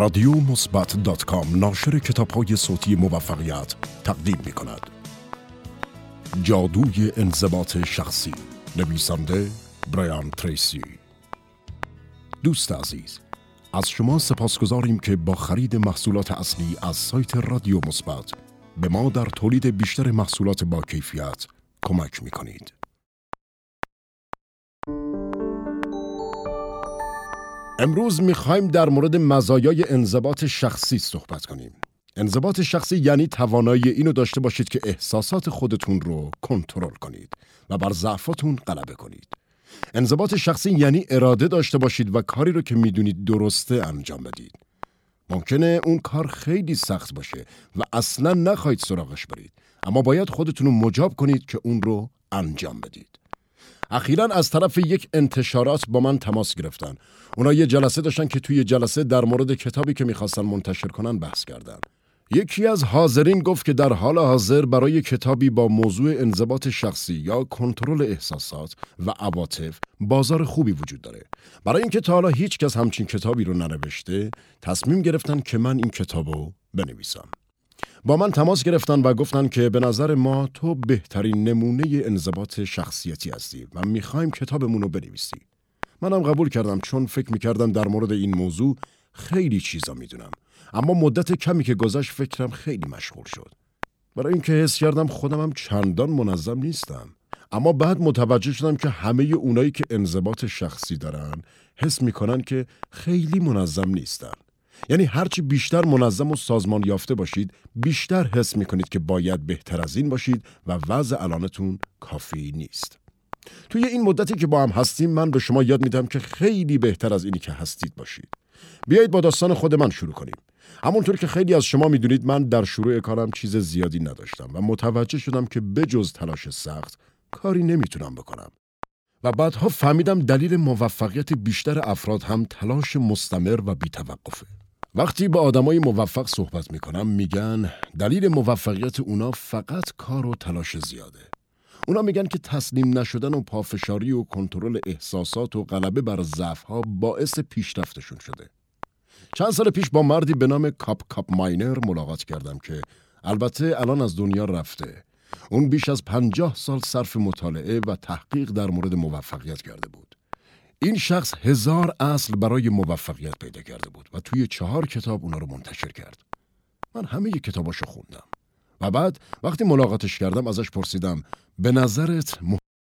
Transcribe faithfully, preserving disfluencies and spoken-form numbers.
رادیو مثبت دات کام ناشر کتاب‌های صوتی موفقیت تقدیم می‌کند. جادوی انضباط شخصی، نویسنده برایان تریسی. دوست عزیز، از شما سپاسگزاریم که با خرید محصولات اصلی از سایت رادیو مثبت به ما در تولید بیشتر محصولات با کیفیت کمک می‌کنید. امروز می‌خوایم در مورد مزایای انضباط شخصی صحبت کنیم. انضباط شخصی یعنی توانایی اینو داشته باشید که احساسات خودتون رو کنترل کنید و بر ضعفاتون غلبه کنید. انضباط شخصی یعنی اراده داشته باشید و کاری رو که میدونید درسته انجام بدید. ممکنه اون کار خیلی سخت باشه و اصلاً نخواهید سراغش برید، اما باید خودتون رو مجاب کنید که اون رو انجام بدید. اخیراً از طرف یک انتشارات با من تماس گرفتن. اونا یه جلسه داشتن که توی جلسه در مورد کتابی که میخواستن منتشر کنن بحث کردن. یکی از حاضرین گفت که در حال حاضر برای کتابی با موضوع انضباط شخصی یا کنترل احساسات و عواطف بازار خوبی وجود داره. برای اینکه تا حالا هیچ کس همچین کتابی رو ننوشته، تصمیم گرفتن که من این کتابو بنویسم. با من تماس گرفتن و گفتن که به نظر ما تو بهترین نمونه انضباط شخصیتی هستی و میخوایم کتابمون رو بنویسی. منم قبول کردم چون فکر میکردم در مورد این موضوع خیلی چیزا میدونم، اما مدت کمی که گذشت فکرم خیلی مشغول شد. برای اینکه حس کردم خودم هم چندان منظم نیستم، اما بعد متوجه شدم که همه اونایی که انضباط شخصی دارن حس میکنن که خیلی منظم نیستن. یعنی هرچی بیشتر منظم و سازمان یافته باشید، بیشتر حس میکنید که باید بهتر از این باشید و وضع الانتون کافی نیست. توی این مدتی که با هم هستیم من به شما یاد میدم که خیلی بهتر از اینی که هستید باشید. بیایید با داستان خود من شروع کنیم. همونطور که خیلی از شما میدونید من در شروع کارم چیز زیادی نداشتم و متوجه شدم که بجز تلاش سخت کاری نمیتونم بکنم. و بعدها فهمیدم دلیل موفقیت بیشتر افراد هم تلاش مستمر و بی‌توقفه. وقتی با آدمای موفق صحبت میکنم میگن دلیل موفقیت اونا فقط کار و تلاش زیاده. اونا میگن که تسلیم نشدن و پافشاری و کنترل احساسات و غلبه بر ضعف‌ها باعث پیشرفتشون شده. چند سال پیش با مردی به نام کاپ کاپ ماینر ملاقات کردم که البته الان از دنیا رفته. اون بیش از پنجاه سال صرف مطالعه و تحقیق در مورد موفقیت کرده بود. این شخص هزار اصل برای موفقیت پیدا کرده بود و توی چهار کتاب اونا رو منتشر کرد. من همه ی کتاباشو خوندم و بعد وقتی ملاقاتش کردم ازش پرسیدم به نظرت